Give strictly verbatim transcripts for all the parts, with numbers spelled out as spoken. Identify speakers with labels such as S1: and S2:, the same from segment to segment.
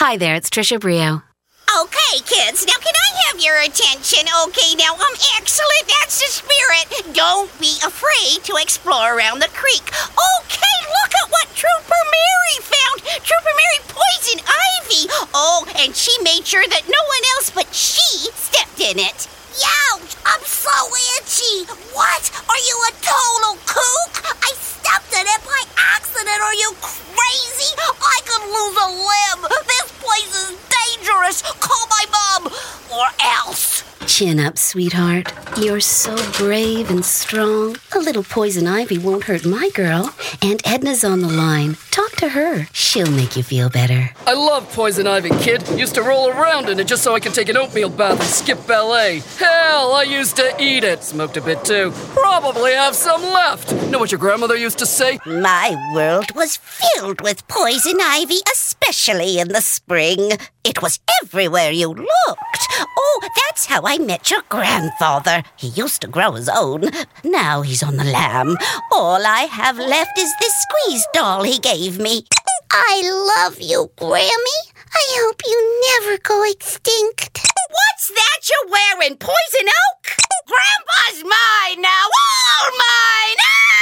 S1: Hi there, it's Trisha Brio.
S2: Okay, kids, now can I have your attention? Okay, now, um, excellent, that's the spirit. Don't be afraid to explore around the creek. Okay, look at what Trooper Mary found. Trooper Mary poison ivy. Oh, and she made sure that no one else but she stepped in it. Ouch, I'm so itchy. What? Are you a total kook? I stepped in it by accident. Are you crazy? I could lose a limb. This place is dangerous. Call my mom, or else.
S1: Chin up, sweetheart. You're so brave and strong. A little poison ivy won't hurt my girl. Aunt Edna's on the line. Talk to her. She'll make you feel better.
S3: I love poison ivy, kid. Used to roll around in it just so I could take an oatmeal bath and skip ballet. Hell, I used to eat it. Smoked a bit too. Probably have some left. Know what your grandmother used to say?
S2: My world was filled with poison ivy, especially in the spring. It was everywhere you looked. Oh, that's how I met your grandfather. He used to grow his own. Now he's on the lam. All I have left is this squeeze doll he gave me. I love you, Grammy. I hope you never go extinct. What's that you're wearing? Poison oak? Grandpa's mine now. All mine.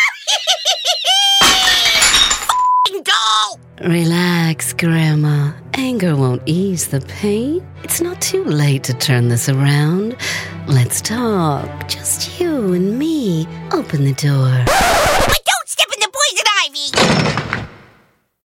S2: F***ing doll.
S1: Relax, Grandma. Anger won't ease the pain. It's not too late to turn this around. Let's talk. Just you and me. Open the door.